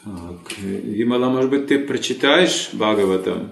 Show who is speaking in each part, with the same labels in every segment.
Speaker 1: Так, Вимала, может быть, ты прочитаешь Бхагаватам?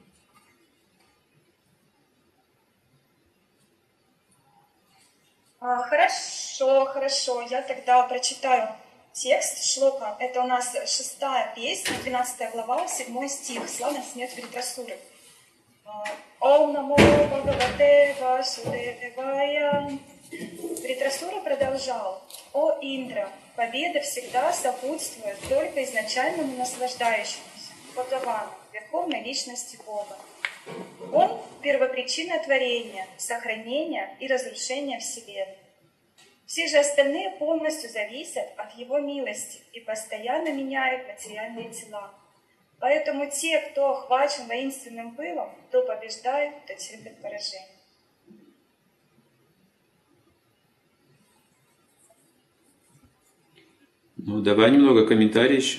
Speaker 2: Хорошо. Я тогда прочитаю текст шлока. Это у нас 6-я песня, 12 глава, 7 стих. Слава смерть Вритрасуры. Ом намо Бхагавате Васудевая. Вритрасура продолжал. О Индра, победа всегда сопутствует только изначальному наслаждающемуся, Бхагавану, верховной личности Бога. Он – первопричина творения, сохранения и разрушения Вселенной. Все же остальные полностью зависят от Его милости и постоянно меняют материальные тела. Поэтому те, кто охвачен воинственным пылом, то побеждают, то терпят поражение.
Speaker 1: Ну, давай немного комментариев еще.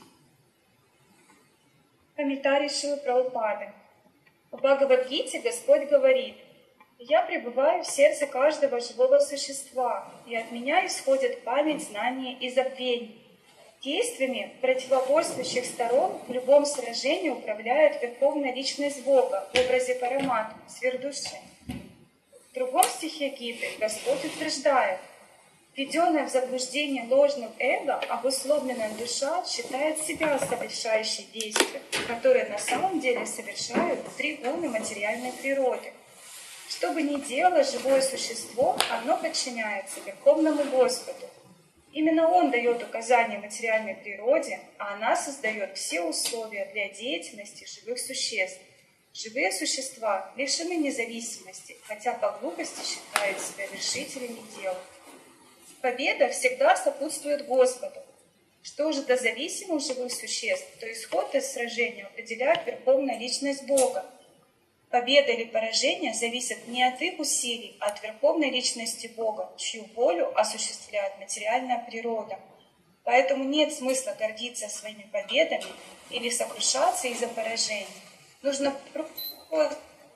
Speaker 2: Комментарий Шрилы Прабхупады. В Бхагавад-гите Господь говорит: «Я пребываю в сердце каждого живого существа, и от меня исходит память, знания и забвение. Действиями противоборствующих сторон в любом сражении управляет верховная личность Бога в образе Параматмы, сверхдуши». В другом стихе Гиты Господь утверждает: «Введенная в заблуждение ложным эго, обусловленная душа считает себя совершающей действия, которые на самом деле совершают три гуны материальной природы. Что бы ни делало живое существо, оно подчиняется Верховному Господу. Именно Он дает указания материальной природе, а она создает все условия для деятельности живых существ. Живые существа лишены независимости, хотя по глупости считают себя вершителями дел. Победа всегда сопутствует Господу. Что же до зависимых живых существ, то исход из сражения определяет верховная личность Бога. Победа или поражение зависят не от их усилий, а от верховной личности Бога, чью волю осуществляет материальная природа. Поэтому нет смысла гордиться своими победами или сокрушаться из-за поражений. Нужно просто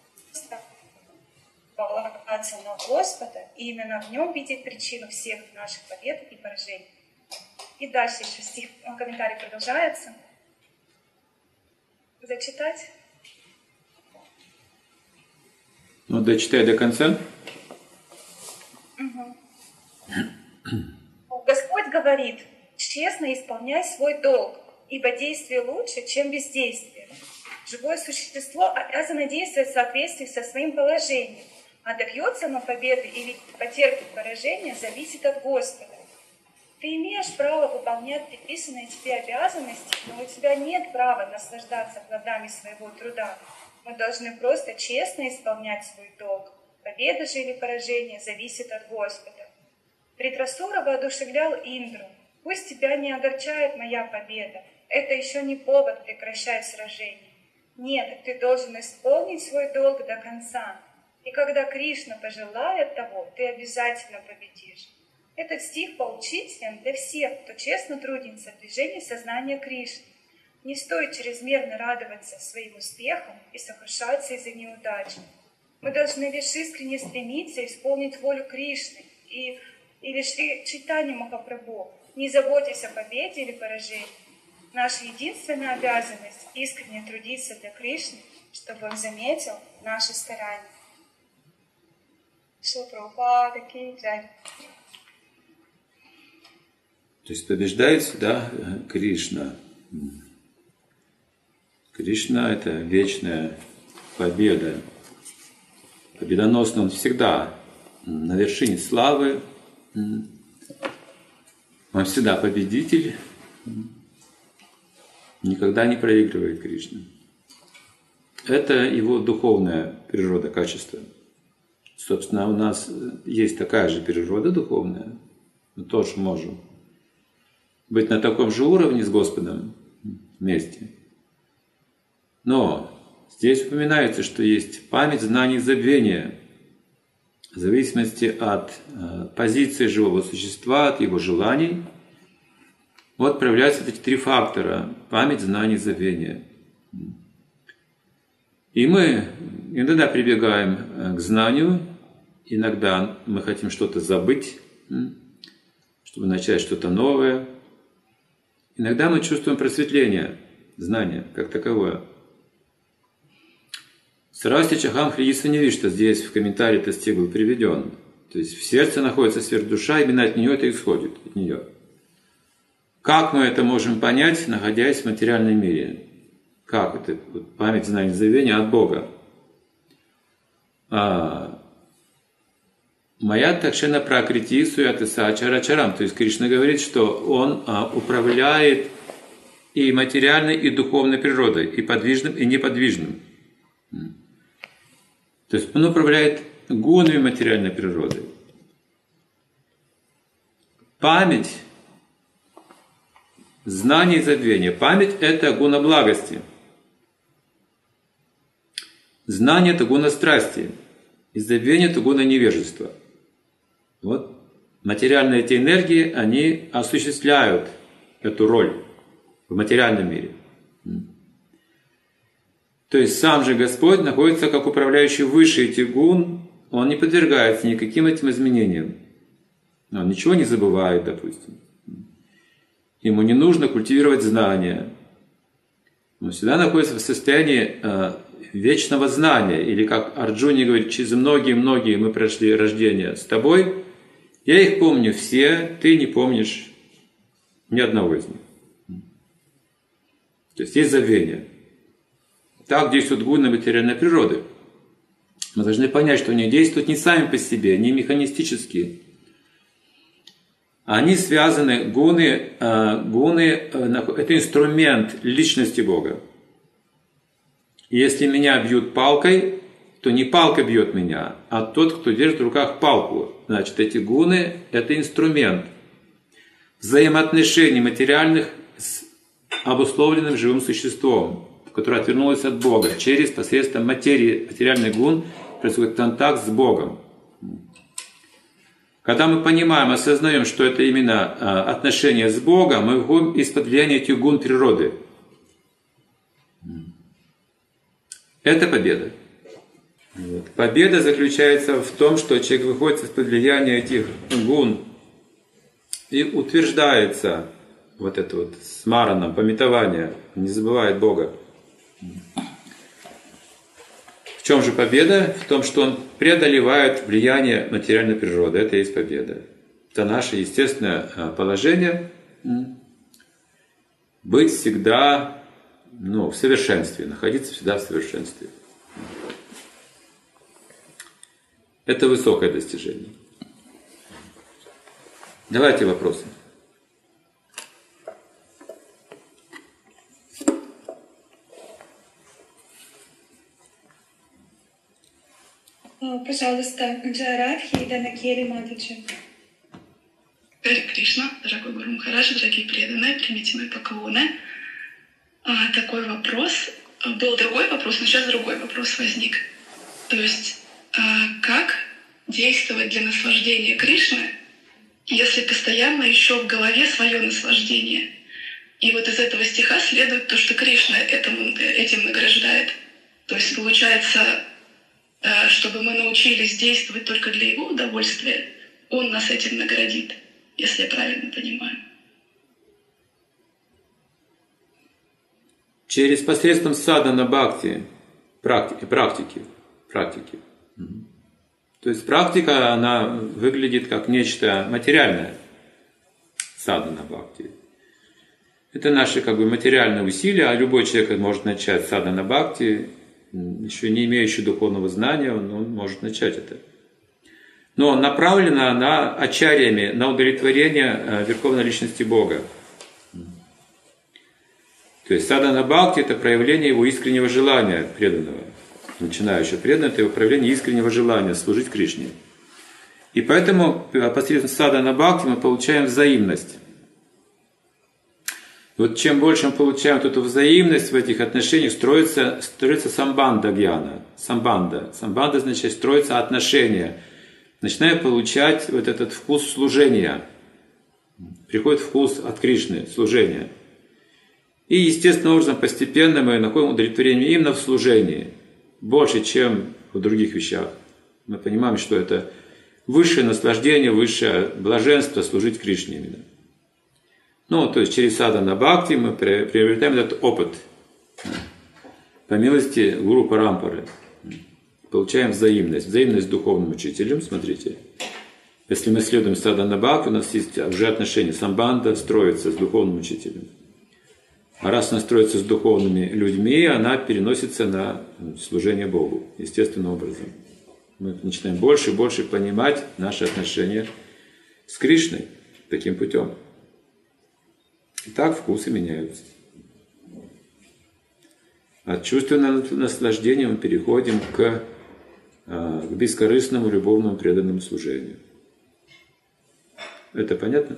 Speaker 2: полагаться на Господа и именно в Нем видеть причину всех наших побед и поражений. И дальше еще стих, комментарий продолжается. Зачитать?
Speaker 1: Ну, дочитай до конца.
Speaker 2: Угу. Господь говорит: честно исполняй свой долг, ибо действие лучше, чем бездействие. Живое существо обязано действовать в соответствии со своим положением, а добьется оно победы или потерпит поражение, зависит от Господа. Ты имеешь право выполнять предписанные тебе обязанности, но у тебя нет права наслаждаться плодами своего труда. Мы должны просто честно исполнять свой долг. Победа же или поражение зависит от Господа. Вритрасура воодушевлял Индру: «Пусть тебя не огорчает моя победа. Это еще не повод прекращать сражение. Нет, ты должен исполнить свой долг до конца. И когда Кришна пожелает того, ты обязательно победишь». Этот стих поучителен для всех, кто честно трудится в движении сознания Кришны. Не стоит чрезмерно радоваться своим успехам и сокрушаться из-за неудач. Мы должны лишь искренне стремиться исполнить волю Кришны и лишь Чайтанья Махапрабху, не заботясь о победе или поражении. Наша единственная обязанность — искренне трудиться для Кришны, чтобы Он заметил наши старания. Шрила Прабхупада ки джай.
Speaker 1: То есть побеждает всегда Кришна. Кришна – это вечная победа. Победоносный Он всегда на вершине славы. Он всегда победитель. Никогда не проигрывает Кришна. Это его духовная природа, качество. Собственно, у нас есть такая же природа духовная. Мы тоже можем быть на таком же уровне с Господом вместе. Но здесь упоминается, что есть память, знание и забвение. В зависимости от позиции живого существа, от его желаний, вот проявляются эти три фактора: память, знание и забвение. И мы иногда прибегаем к знанию, иногда мы хотим что-то забыть, чтобы начать что-то новое. Иногда мы чувствуем просветление, знание как таковое. Сарасти Чахам Хрииса не видит, что здесь в комментарии этот стих был приведен. То есть в сердце находится сверхдуша, именно от нее это исходит, от нее. Как мы это можем понять, находясь в материальном мире? Как это? Память, знание, забвение от Бога. Моя такшена пракрити суятыса ачарачарам. То есть Кришна говорит, что Он управляет и материальной, и духовной природой, и подвижным, и неподвижным. То есть Он управляет гунами материальной природы. Память, знание и забвение. Память – это гуна благости. Знание – это гуна страсти. И забвение – это гуна невежества. Вот материальные эти энергии, они осуществляют эту роль в материальном мире. То есть сам же Господь находится как управляющий выше этих гун, Он не подвергается никаким этим изменениям. Он ничего не забывает, допустим. Ему не нужно культивировать знания. Он всегда находится в состоянии вечного знания. Или как Арджуни говорит, через многие-многие мы прошли рождение с тобой. Я их помню все, ты не помнишь ни одного из них. То есть есть забвение. Так действуют гуны материальной природы. Мы должны понять, что они действуют не сами по себе, не механистически. Они связаны, гуны, это инструмент личности Бога. Если меня бьют палкой, то не палка бьет меня, а тот, кто держит в руках палку. Значит, эти гуны – это инструмент взаимоотношений материальных с обусловленным живым существом, которое отвернулось от Бога. Через посредством материальных гун происходит контакт с Богом. Когда мы понимаем, осознаем, что это именно отношение с Богом, мы выходим из-под влияния этих гун природы. Это победа. Вот. Победа заключается в том, что человек выходит из-под влияния этих гун и утверждается вот это вот смараном, памятование, не забывает Бога. В чем же победа? В том, что он преодолевает влияние материальной природы. Это и есть победа. Это наше естественное положение быть всегда в совершенстве, находиться всегда в совершенстве. Это высокое достижение. Давайте вопросы.
Speaker 2: Пожалуйста, Джарадхи и Данакели Матаджи.
Speaker 3: Харе Кришна, дорогой Гуру Махарадж, дорогие преданные, примите мои поклоны. Такой вопрос. Был другой вопрос, но сейчас другой вопрос возник. То есть, как действовать для наслаждения Кришны, если постоянно еще в голове свое наслаждение? И вот из этого стиха следует то, что Кришна этим награждает. То есть, получается, чтобы мы научились действовать только для Его удовольствия, Он нас этим наградит, если я правильно понимаю.
Speaker 1: Через посредством садхана бхакти, практики. То есть практика, она выглядит как нечто материальное. Садхана бхакти. Это наши материальные усилия, а любой человек может начать садхана бхакти, еще не имеющий духовного знания, он может начать это. Но направлена она ачарьями на удовлетворение Верховной Личности Бога. То есть садхана бхакти – это проявление его искреннего желания преданного. Начинающего преданного – это его проявление искреннего желания служить Кришне. И поэтому посредством садхана бхакти мы получаем взаимность. И вот чем больше мы получаем эту взаимность в этих отношениях, строится самбанда гьяна. Самбанда означает строится отношения. Начинаем получать вот этот вкус служения. Приходит вкус от Кришны, служения. И естественным образом постепенно мы находим удовлетворение именно в служении. Больше, чем в других вещах. Мы понимаем, что это высшее наслаждение, высшее блаженство служить Кришне именно. Ну, то есть через садхана бхакти мы приобретаем этот опыт. По милости гуру парампары. Получаем взаимность. Взаимность с духовным учителем, смотрите. Если мы следуем садхана бхакти, у нас есть уже отношения. Самбанда строится с духовным учителем. А раз она строится с духовными людьми, она переносится на служение Богу, естественным образом. Мы начинаем больше и больше понимать наши отношения с Кришной таким путем. И так вкусы меняются. От чувственного наслаждения мы переходим к бескорыстному, любовному, преданному служению. Это понятно?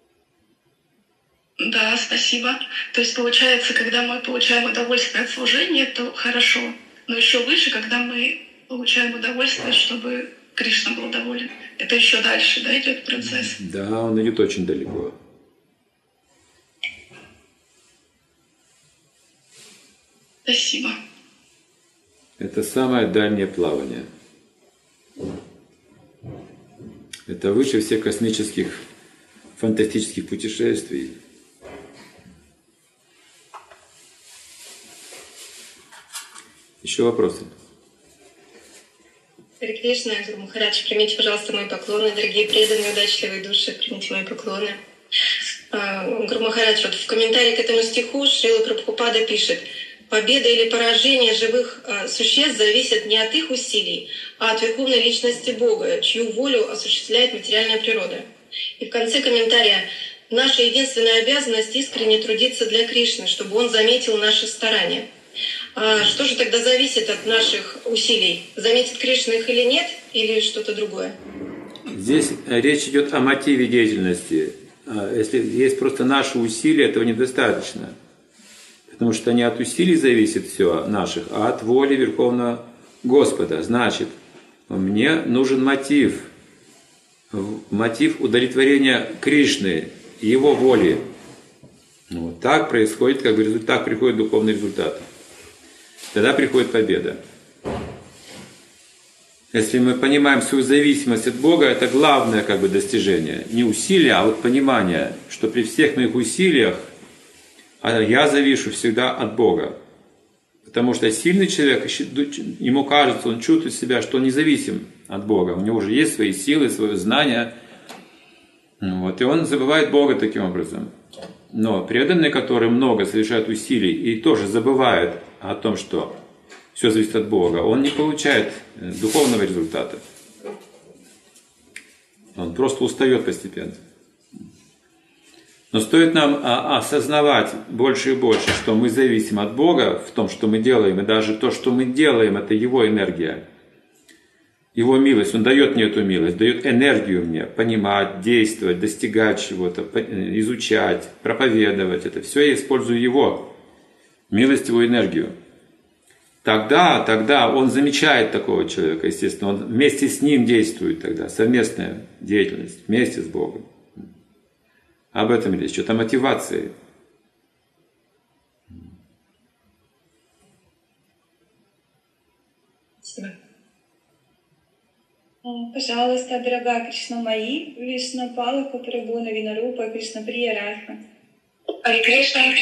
Speaker 3: Да, спасибо. То есть получается, когда мы получаем удовольствие от служения, то хорошо. Но еще выше, когда мы получаем удовольствие, чтобы Кришна был доволен. Это еще дальше, да, идет процесс?
Speaker 1: Да, он идет очень далеко.
Speaker 3: Спасибо.
Speaker 1: Это самое дальнее плавание. Это выше всех космических, фантастических путешествий. Еще вопросы?
Speaker 4: Харе Кришна, Гуру Махарадж, примите, пожалуйста, мои поклоны, дорогие преданные, удачливые души, примите мои поклоны. Гуру Махарадж, вот в комментарии к этому стиху Шрила Прабхупада пишет: «Победа или поражение живых существ зависит не от их усилий, а от верховной личности Бога, чью волю осуществляет материальная природа». И в конце комментария: «Наша единственная обязанность — искренне трудиться для Кришны, чтобы Он заметил наши старания». А что же тогда зависит от наших усилий? Заметит Кришна их или нет, или что-то другое?
Speaker 1: Здесь речь идет о мотиве деятельности. Если есть просто наши усилия, этого недостаточно. Потому что не от усилий зависит все наших, а от воли Верховного Господа. Значит, мне нужен мотив. Мотив удовлетворения Кришны, Его воли. Вот так происходит, как бы результат, приходит духовный результат. Тогда приходит победа. Если мы понимаем свою зависимость от Бога, это главное как бы достижение. Не усилия, а вот понимание, что при всех моих усилиях я завишу всегда от Бога. Потому что сильный человек, ему кажется, он чувствует себя, что он независим от Бога. У него уже есть свои силы, свое знание. Вот, и он забывает Бога таким образом. Но преданные, которые много совершают усилий и тоже забывают о том, что все зависит от Бога, он не получает духовного результата. Он просто устает постепенно. Но стоит нам осознавать больше и больше, что мы зависим от Бога в том, что мы делаем, и даже то, что мы делаем, это Его энергия, Его милость. Он дает мне эту милость, дает энергию мне понимать, действовать, достигать чего-то, изучать, проповедовать. Это все я использую Его милость, Его энергию. Тогда он замечает такого человека, естественно, он вместе с ним действует тогда, совместная деятельность, вместе с Богом. Об этом речь, что-то мотивации.
Speaker 4: Спасибо.
Speaker 2: Пожалуйста, дорогая Кришна Маи, Вишна Палака Прабхуна Винарупа, Кришна Прия Радха.
Speaker 4: Харе Кришна, у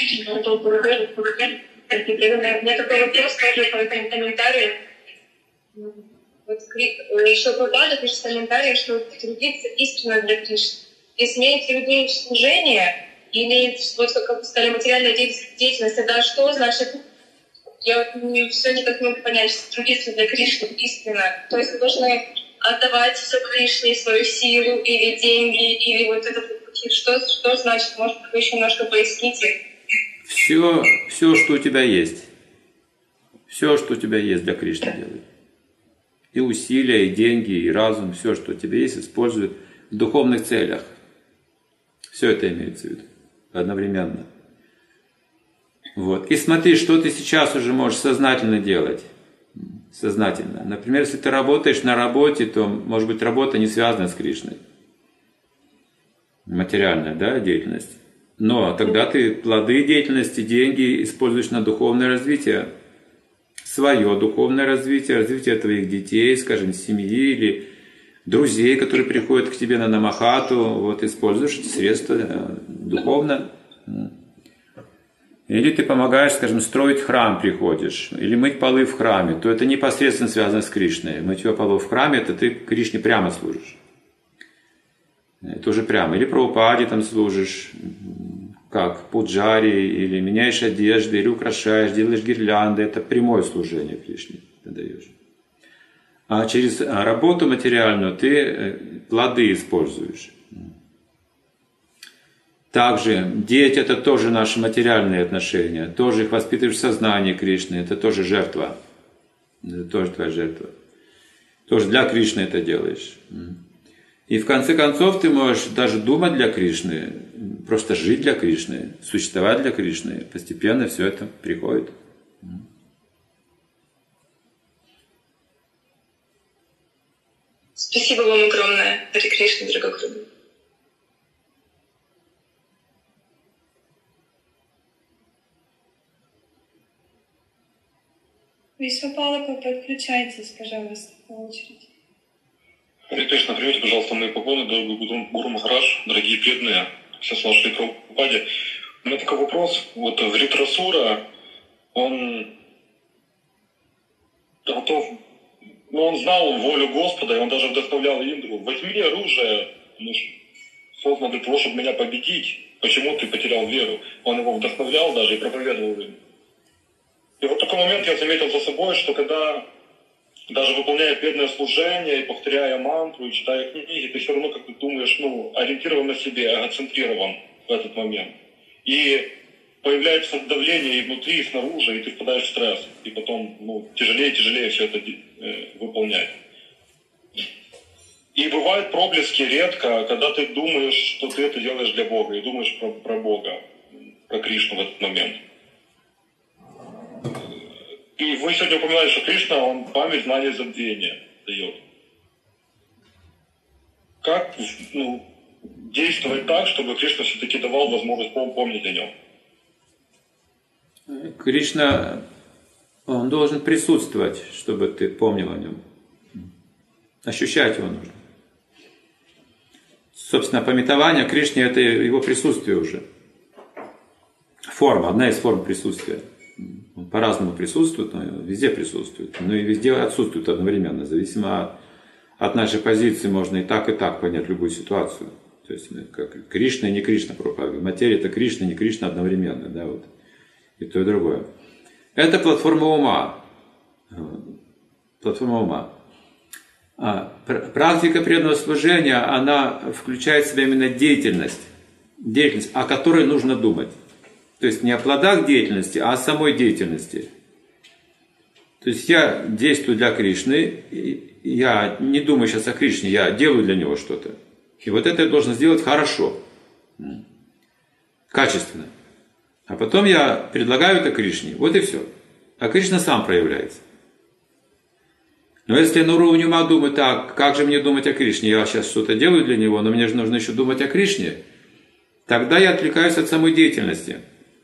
Speaker 4: меня такой вопрос тоже по этому комментарию. Вот еще Прабхупада пишет в комментарии, что трудиться искренне для Кришны. Если имеете в виду служение или, вот, как вы сказали, материальная деятельность, тогда что значит? Я вот все никак не могу понять, что трудиться для Кришны искренне. То есть вы должны отдавать все Кришне, свою силу или деньги, или вот это что значит? Может, вы еще немножко поясните?
Speaker 1: Все, что у тебя есть. Все, что у тебя есть, для Кришны делай. И усилия, и деньги, и разум, все, что у тебя есть, используй в духовных целях. Все это имеется в виду одновременно. Вот. И смотри, что ты сейчас уже можешь сознательно делать. Сознательно. Например, если ты работаешь на работе, то, может быть, работа не связана с Кришной. Материальная, да, деятельность. Но тогда ты плоды деятельности, деньги используешь на духовное развитие. Свое духовное развитие, развитие твоих детей, скажем, семьи или друзей, которые приходят к тебе на намахату, вот используешь эти средства духовно. Или ты помогаешь, скажем, строить храм приходишь, или мыть полы в храме, то это непосредственно связано с Кришной. Мытье полов в храме, это ты Кришне прямо служишь. Это уже прямо. Или Прабхупаде там служишь, как пуджари, или меняешь одежды, или украшаешь, делаешь гирлянды. Это прямое служение Кришне ты даешь. А через работу материальную ты плоды используешь. Также дети – это тоже наши материальные отношения, тоже их воспитываешь в сознании Кришны, это тоже жертва, это тоже твоя жертва. Тоже для Кришны это делаешь. И в конце концов ты можешь даже думать для Кришны, просто жить для Кришны, существовать для Кришны. Постепенно все это приходит.
Speaker 4: Спасибо вам огромное, Харе Кришна, дорогой Гуру.
Speaker 2: Вишвапалака, подключайтесь, пожалуйста, по очереди.
Speaker 5: Харе Кришна, примите, пожалуйста, мои поклоны, дорогой Гуру Махарадж, дорогие преданные, все слушатели Прабхупаде. У меня такой вопрос. Вот Вритрасура, он готов, он знал волю Господа, и он даже вдохновлял Индру. Возьми оружие, создано для того, чтобы меня победить. Почему ты потерял веру? Он его вдохновлял даже и проповедовал им. И вот такой момент я заметил за собой, что когда даже выполняя преданное служение и повторяя мантру, и читая книги, ты все равно как-то думаешь, ориентирован на себе, эгоцентрирован в этот момент. И появляется давление и внутри, и снаружи, и ты впадаешь в стресс. И потом тяжелее и тяжелее все это выполнять. И бывают проблески редко, когда ты думаешь, что ты это делаешь для Бога, и думаешь про Бога, про Кришну в этот момент. И вы сегодня упоминали, что Кришна, он память, знание, забвение дает. Как действовать так, чтобы Кришна все-таки давал возможность помнить о нем?
Speaker 1: Кришна, он должен присутствовать, чтобы ты помнил о нем. Ощущать его нужно. Собственно, памятование Кришне – это его присутствие уже. Форма, одна из форм присутствия. Он по-разному присутствует, но везде присутствует. Но и везде отсутствует одновременно. Зависимо от нашей позиции можно и так понять любую ситуацию. То есть как Кришна и не Кришна Прабхупада. Материя – это Кришна и не Кришна одновременно. Да, вот. И то, и другое. Это платформа ума. Платформа ума. Практика преданного служения, она включает в себя именно деятельность, о которой нужно думать. То есть не о плодах деятельности, а о самой деятельности. То есть я действую для Кришны, я не думаю сейчас о Кришне, я делаю для него что-то. И вот это я должен сделать хорошо, качественно. А потом я предлагаю это Кришне. Вот и все. А Кришна сам проявляется. Но если я на уровне ума думаю, так, как же мне думать о Кришне? Я сейчас что-то делаю для него, но мне же нужно еще думать о Кришне. Тогда я отвлекаюсь от самой деятельности.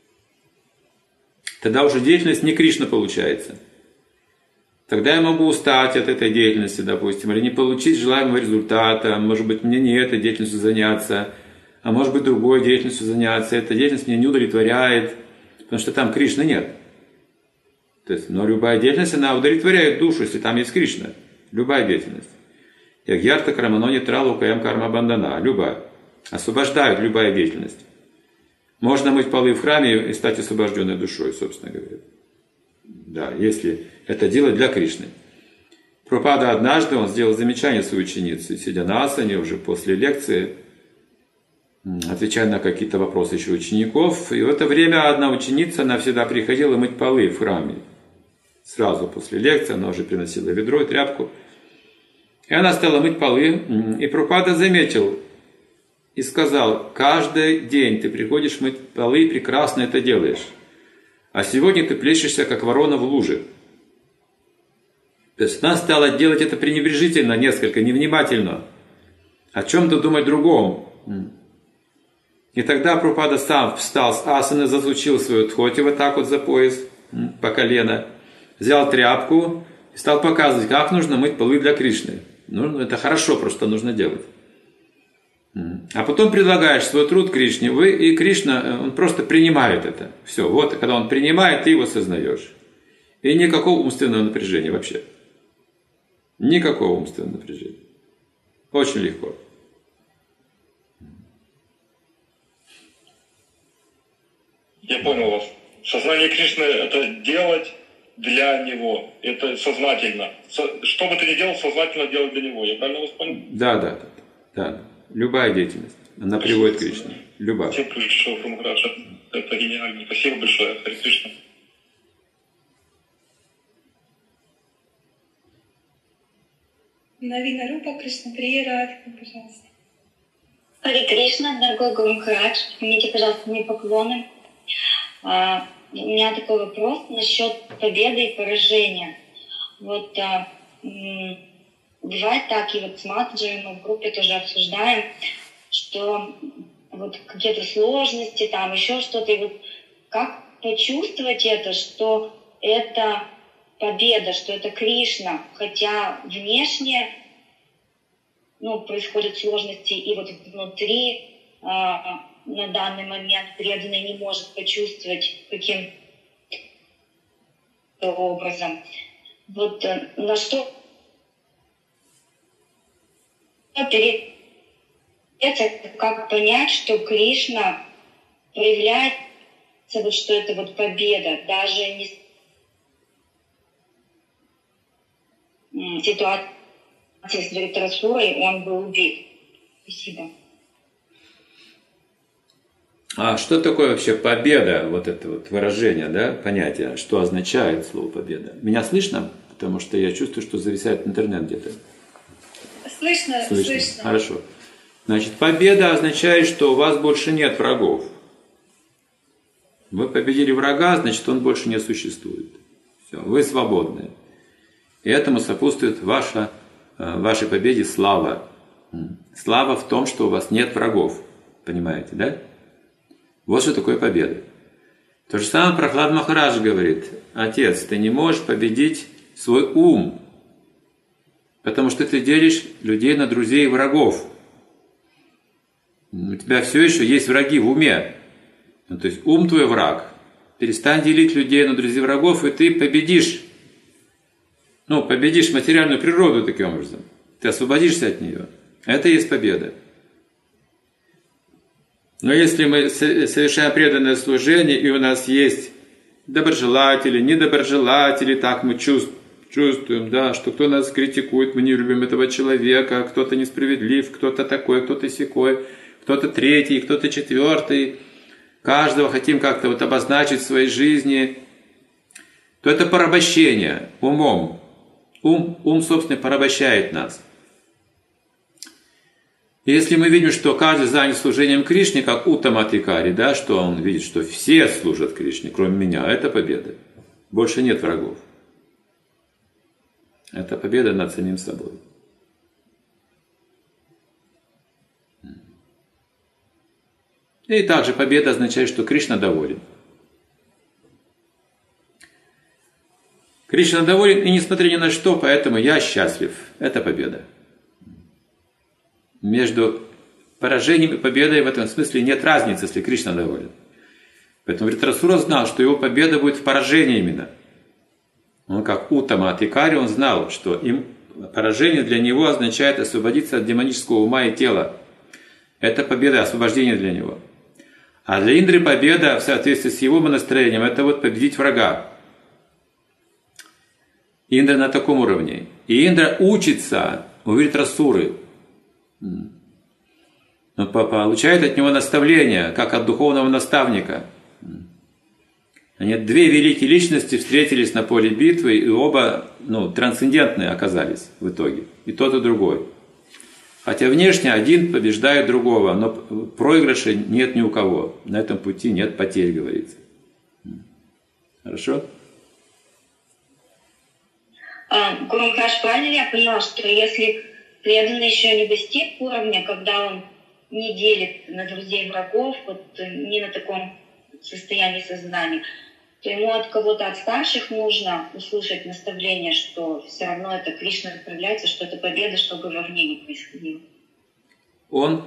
Speaker 1: Тогда уже деятельность не Кришна получается. Тогда я могу устать от этой деятельности, допустим, или не получить желаемого результата. Может быть, мне не этой деятельностью заняться, а может быть, другой деятельностью заняться. Эта деятельность меня не удовлетворяет, потому что там Кришны нет. То есть, но любая деятельность, она удовлетворяет душу, если там есть Кришна. Любая деятельность. Ягьярта крамано нитралу каям карма бандана. Любая. Освобождает любая деятельность. Можно мыть полы в храме и стать освобожденной душой, собственно говоря. Да, если это делать для Кришны. Прабхупада однажды, он сделал замечание своей ученице, сидя на асане уже после лекции, отвечая на какие-то вопросы еще учеников. И в это время одна ученица, она всегда приходила мыть полы в храме. Сразу после лекции она уже приносила ведро и тряпку. И она стала мыть полы. И Прабхупада заметил и сказал: каждый день ты приходишь мыть полы и прекрасно это делаешь. А сегодня ты плещешься, как ворона в луже. То есть она стала делать это пренебрежительно, несколько, невнимательно. О чем-то думать другом. И тогда Прабхупада сам встал с асаны, засучил свою тхоти вот так вот за пояс, по колено, взял тряпку и стал показывать, как нужно мыть полы для Кришны. Ну, это хорошо, просто нужно делать. А потом предлагаешь свой труд Кришне, и Кришна, он просто принимает это. Все, вот, когда он принимает, ты его сознаешь. И никакого умственного напряжения вообще. Никакого умственного напряжения. Очень легко.
Speaker 5: Я понял вас. Сознание Кришны – это делать для Него. Это сознательно. Что бы ты ни делал, сознательно делать для Него. Я правильно вас понял?
Speaker 1: Да. Любая деятельность, она приводит к Кришне. Любая.
Speaker 5: Спасибо большое, Гуру Махарадж. Это гениально. Спасибо большое, Харе Кришна.
Speaker 2: Навина Рупа, Кришна Прия Радхика, пожалуйста.
Speaker 6: Харе Кришна, дорогой Гуру Махарадж, примите, пожалуйста, мои поклоны. У меня такой вопрос насчет победы и поражения. Вот бывает так, и вот с Матаджи мы в группе тоже обсуждаем, что вот какие-то сложности, там еще что-то, и вот как почувствовать это, что это победа, что это Кришна, хотя внешне происходят сложности, и вот внутри на данный момент преданный не может почувствовать каким-то образом. Вот на что как понять, что Кришна проявляется, вот что это вот победа, даже не ситуация с Вритрасурой, он был убит. Спасибо.
Speaker 1: А что такое вообще победа, вот это вот выражение, да, понятие, что означает слово победа? Меня слышно? Потому что я чувствую, что зависает интернет где-то.
Speaker 2: Слышно.
Speaker 1: Хорошо. Значит, победа означает, что у вас больше нет врагов. Вы победили врага, значит, он больше не существует. Все, вы свободны. И этому сопутствует вашей победе слава. Слава в том, что у вас нет врагов. Понимаете, да? Вот что такое победа. То же самое Прахлад Махарадж говорит: отец, ты не можешь победить свой ум, потому что ты делишь людей на друзей и врагов. У тебя все еще есть враги в уме. То есть ум твой враг. Перестань делить людей на друзей и врагов, и ты победишь. Победишь материальную природу таким образом. Ты освободишься от нее. Это и есть победа. Но если мы совершаем преданное служение, и у нас есть доброжелатели, недоброжелатели, так мы чувствуем, да, что кто нас критикует, мы не любим этого человека, кто-то несправедлив, кто-то такой, кто-то сякой, кто-то третий, кто-то четвертый, каждого хотим как-то вот обозначить в своей жизни, то это порабощение умом. Ум, собственно, порабощает нас. Если мы видим, что каждый занят служением Кришне, как Уттаматикари, да, что он видит, что все служат Кришне, кроме меня, это победа. Больше нет врагов. Это победа над самим собой. И также победа означает, что Кришна доволен. Кришна доволен, и несмотря ни на что, поэтому я счастлив. Это победа. Между поражением и победой в этом смысле нет разницы, если Кришна доволен. Поэтому Вритрасура знал, что его победа будет в поражении именно. Он как Уттаматикари, он знал, что поражение для него означает освободиться от демонического ума и тела. Это победа, освобождение для него. А для Индры победа, в соответствии с его настроением, это вот победить врага. Индра на таком уровне. И Индра учится у Вритрасуры. Он получает от него наставления, как от духовного наставника. Они две великие личности встретились на поле битвы, и оба трансцендентные оказались в итоге. И тот, и другой. Хотя внешне один побеждает другого, но проигрыша нет ни у кого. На этом пути нет потерь, говорится. Хорошо?
Speaker 6: Гуру Махарадж, правильно я поняла, что если преданный еще не достиг уровня, когда он не делит на друзей и врагов, вот не на таком состоянии сознания, то ему от кого-то, от старших нужно услышать наставление, что все равно это Кришна отправляется, что это победа, чтобы вовне не происходило.
Speaker 1: Он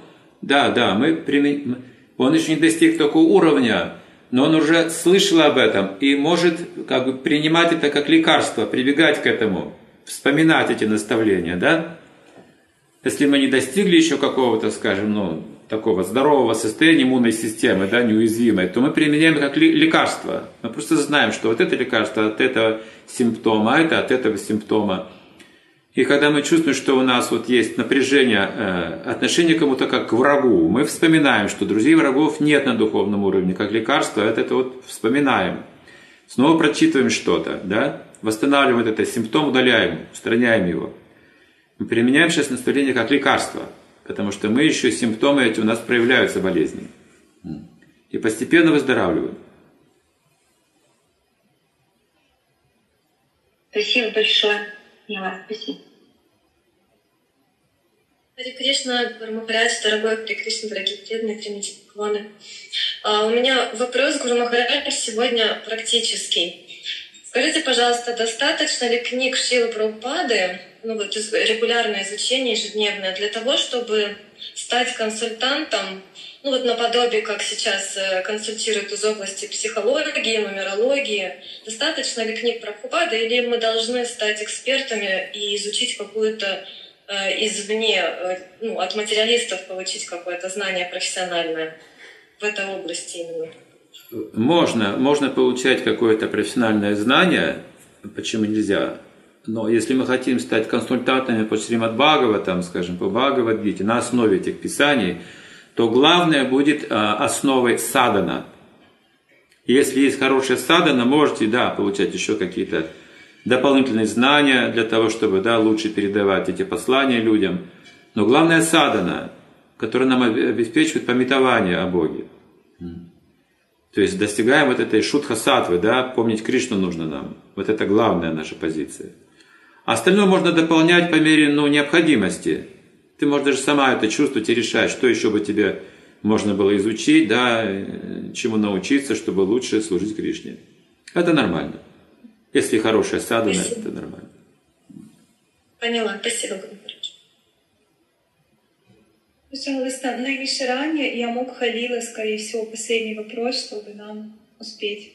Speaker 1: еще не достиг такого уровня, но он уже слышал об этом и может как бы принимать это как лекарство, прибегать к этому, вспоминать эти наставления, да? Если мы не достигли еще какого-то, скажем, такого здорового состояния иммунной системы, да, неуязвимой, то мы применяем как лекарство. Мы просто знаем, что вот это лекарство от этого симптома, а это от этого симптома. И когда мы чувствуем, что у нас вот есть напряжение, отношение к кому-то как к врагу, мы вспоминаем, что друзей врагов нет на духовном уровне, как лекарство, это вот вспоминаем. Снова прочитываем что-то, да, восстанавливаем этот симптом, удаляем, устраняем его. Мы применяем сейчас наставление как лекарство, потому что мы еще симптомы эти у нас проявляются болезни. И постепенно выздоравливаем.
Speaker 6: Спасибо большое. Мила, спасибо.
Speaker 4: Харе Кришна, Гуру Махарадж, дорогой Харе Кришна, дорогие преданные, примите поклоны. У меня вопрос, Гуру Махарадж, сегодня практический. Скажите, пожалуйста, достаточно ли книг Шрилы Прабхупады, регулярное изучение ежедневное, для того, чтобы стать консультантом, наподобие, как сейчас консультируют из области психологии, нумерологии? Достаточно ли книг Прабхупады, или мы должны стать экспертами и изучить какую-то извне, от материалистов получить какое-то знание профессиональное в этой области именно?
Speaker 1: Можно получать какое-то профессиональное знание, почему нельзя? Но если мы хотим стать консультантами по Шримад Бхагаватам, скажем, по Бхагавад-гите, на основе этих писаний, то главное будет основой садхана. Если есть хорошая садхана, можете, получать еще какие-то дополнительные знания для того, чтобы, лучше передавать эти послания людям. Но главное садхана, которая нам обеспечивает памятование о Боге. То есть достигаем вот этой шудха-саттвы, помнить Кришну нужно нам. Вот это главная наша позиция. А остальное можно дополнять по мере необходимости. Ты можешь даже сама это чувствовать и решать, что еще бы тебе можно было изучить, чему научиться, чтобы лучше служить Кришне. Это нормально. Если хорошая садхана, это нормально.
Speaker 4: Поняла. Спасибо, Гуру Махарадж.
Speaker 2: Пожалуйста, наименьше ранее я мог Халила, скорее всего, последний вопрос, чтобы нам успеть.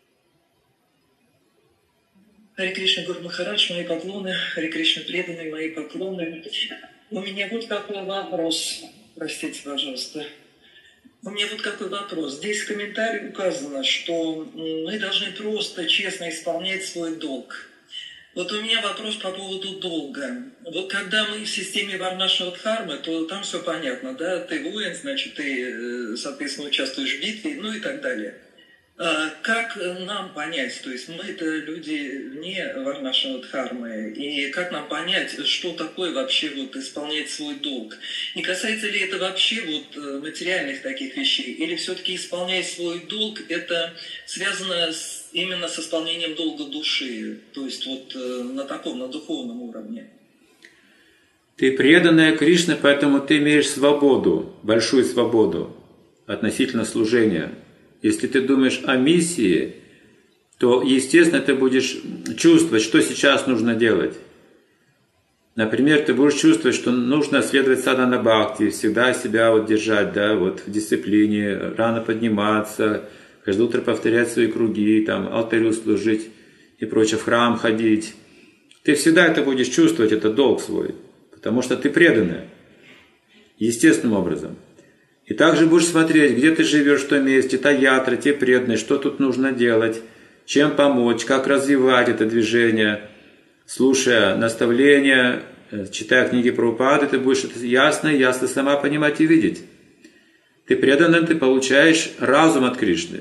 Speaker 7: Харе Кришна, Гуру Махарадж, мои поклоны. Харе Кришна, преданные, мои поклоны. У меня вот какой вопрос. Простите, пожалуйста. У меня вот какой вопрос. Здесь в комментарии указано, что мы должны просто честно исполнять свой долг. Вот у меня вопрос по поводу долга. Вот когда мы в системе Варнашрама-дхармы, то там все понятно, Ты воин, значит, ты, соответственно, участвуешь в битве, и так далее. Как нам понять, то есть мы-то люди не Варнашрама-дхармы, и как нам понять, что такое вообще исполнять свой долг? Не касается ли это вообще материальных таких вещей, или все-таки исполнять свой долг, это связано именно с исполнением долга души, то есть на духовном уровне?
Speaker 1: Ты преданная Кришне, поэтому ты имеешь свободу, большую свободу относительно служения. Если ты думаешь о миссии, то, естественно, ты будешь чувствовать, что сейчас нужно делать. Например, ты будешь чувствовать, что нужно следовать садхана бхакти, всегда себя держать, в дисциплине, рано подниматься, каждое утро повторять свои круги, алтарю служить и прочее, в храм ходить. Ты всегда это будешь чувствовать, это долг свой, потому что ты преданная, естественным образом. И также будешь смотреть, где ты живешь, в том месте, та ятра, те преданные, что тут нужно делать, чем помочь, как развивать это движение. Слушая наставления, читая книги Прабхупады, ты будешь это ясно сама понимать и видеть. Ты преданным, ты получаешь разум от Кришны.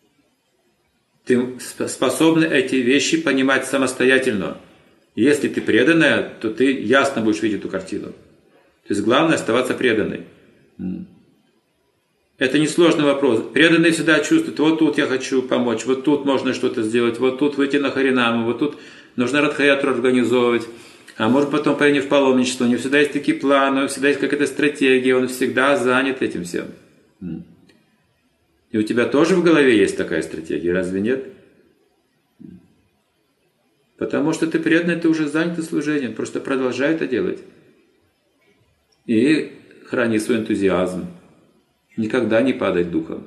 Speaker 1: Ты способна эти вещи понимать самостоятельно. Если ты преданная, то ты ясно будешь видеть эту картину. То есть главное оставаться преданной. Это несложный вопрос. Преданные всегда чувствуют, вот тут я хочу помочь, вот тут можно что-то сделать, вот тут выйти на Харинаму, вот тут нужно Радхаятру организовывать, а может потом пойти в паломничество. У него всегда есть такие планы, всегда есть какая-то стратегия, он всегда занят этим всем. И у тебя тоже в голове есть такая стратегия, разве нет? Потому что ты преданный, ты уже занят служением, просто продолжай это делать. И храни свой энтузиазм. Никогда не падай духом.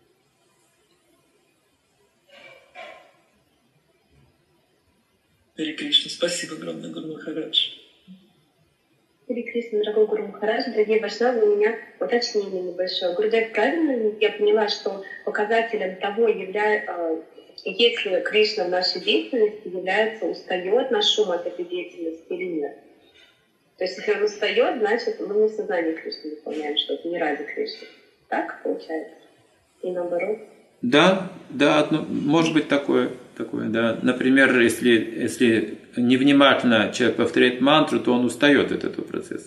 Speaker 7: Харе Кришна, спасибо огромное, Гуру Махарадж.
Speaker 4: Харе Кришна, дорогой Гуру Махарадж, дорогие вайшнавы, у меня уточнение небольшое. Гурудев, правильно ли я поняла, что показателем того, если Кришна в нашей деятельности является, устает наш ум от этой деятельности или нет? То есть, если он устает, значит, мы не в сознании Кришны выполняем что-то, не ради Кришны. Так получается? И наоборот?
Speaker 1: Да, может быть такое, да. Например, если невнимательно человек повторяет мантру, то он устает от этого процесса.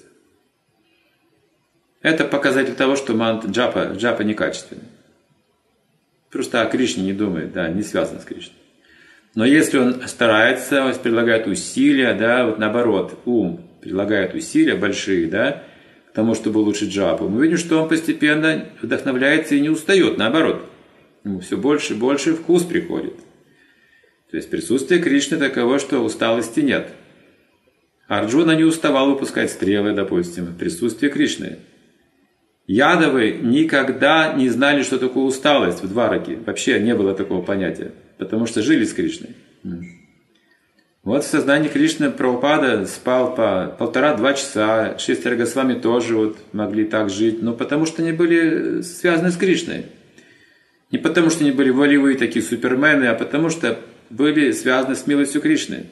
Speaker 1: Это показатель того, что джапа некачественный. Просто о Кришне не думает, да, не связан с Кришной. Но если он старается, прилагает усилия, да, вот наоборот, ум прилагает усилия большие, да, к тому, чтобы улучшить джапу, мы видим, что он постепенно вдохновляется и не устает, наоборот. Ему все больше и больше вкус приходит. То есть присутствие Кришны таково, что усталости нет. Арджуна не уставал выпускать стрелы, допустим, в присутствии Кришны. Ядовы никогда не знали, что такое усталость в Двараке. Вообще не было такого понятия, потому что жили с Кришной. Вот в сознании Кришны Прабхупада спал по 1,5-2 часа, Шристхара Госвами тоже вот могли так жить, но потому что они были связаны с Кришной. Не потому что они были волевые такие супермены, а потому что были связаны с милостью Кришны.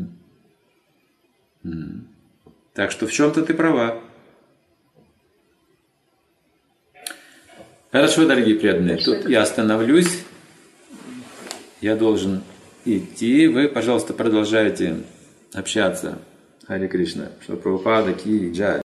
Speaker 1: Так что в чем-то ты права. Хорошо, дорогие преданные, тут я остановлюсь. Я должен идти. Вы, пожалуйста, продолжайте общаться. Харе Кришна. Шила Прабхупада ки джай.